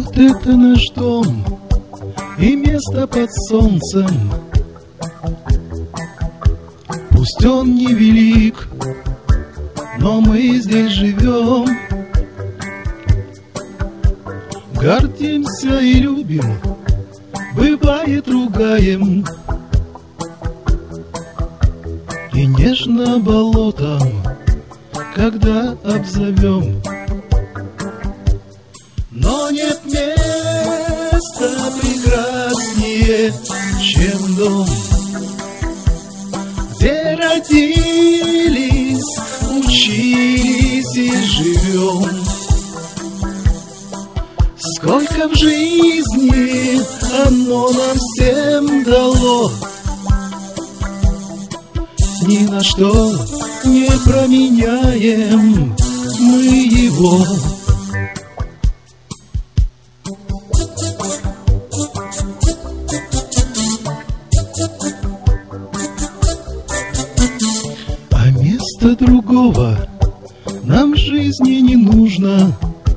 Вот это наш дом и место под солнцем. Пусть он невелик, но мы здесь живем. Гордимся и любим, бывает ругаем, и нежно болотом, когда обзовем. Но нет места прекраснее, чем дом, где родились, учились и живем. Сколько в жизни оно нам всем дало, ни на что не променяем мы его. А места другого нам в жизни не нужно,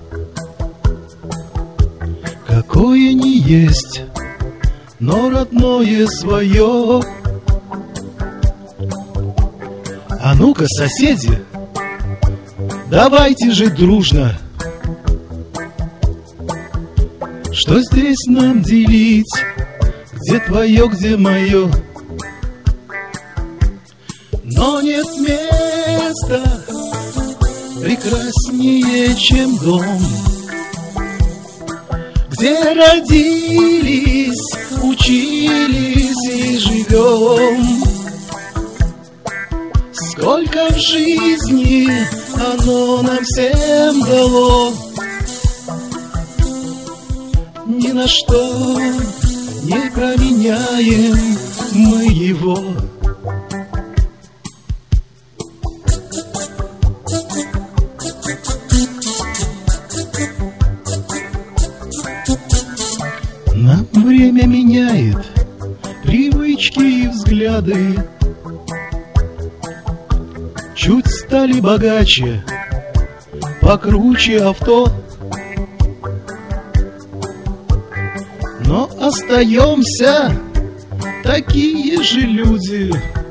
какое ни есть, но родное свое. А ну-ка, соседи, давайте жить дружно. Что здесь нам делить? Где твое, где мое? Но нет места прекраснее, чем дом, где родились, учились и живем. Сколько в жизни оно нам всем дало, ни на что не променяем мы его. Нам время меняет привычки и взгляды, чуть стали богаче, покруче авто, но остаемся такие же люди,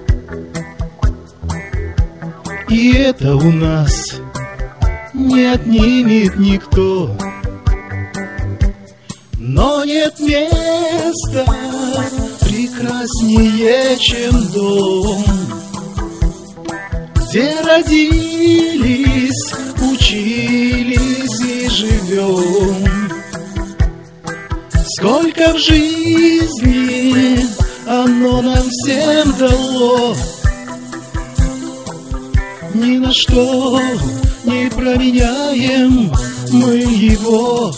и это у нас не отнимет никто. Но нет места прекраснее, чем дом, где родились, учились и живем. Сколько в жизни оно нам всем дало, ни на что не променяем мы его.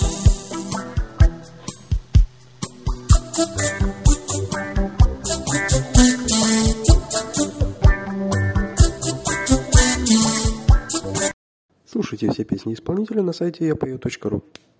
Слушайте все песни исполнителя на сайте yapою.ru.